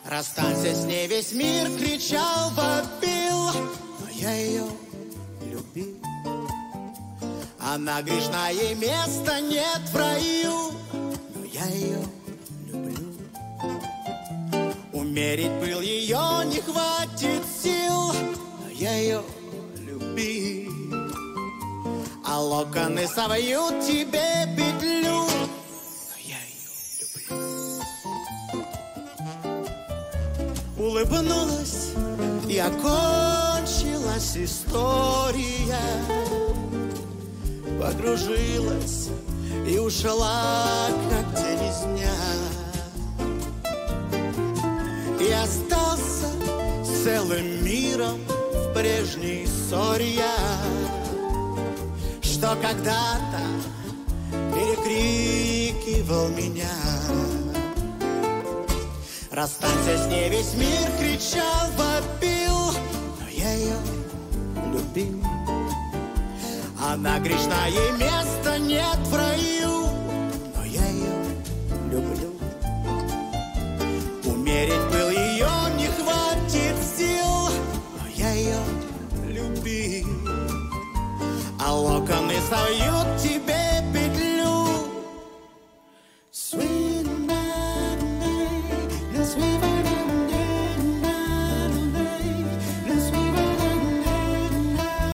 Расстанься с ней, весь мир кричал, вопил, но я ее любил. Она грешна, ей места нет в раю, но я ее люблю. Умерить пыл ее не хватит сил, но я ее любил. А локоны совьют тебе петлю, но я ее люблю. Улыбнулась и окончилась история. Погружилась и ушла, как тень из дня. И остался с целым миром в прежней ссоре я, что когда-то перекрикивал меня. Расстанься с ней, весь мир кричал, вопил, но я ее любил. Она грешна, ей места нет в раю, но я ее люблю. Умерить пыл ее не хватит сил, но я ее любил. А локоны совьют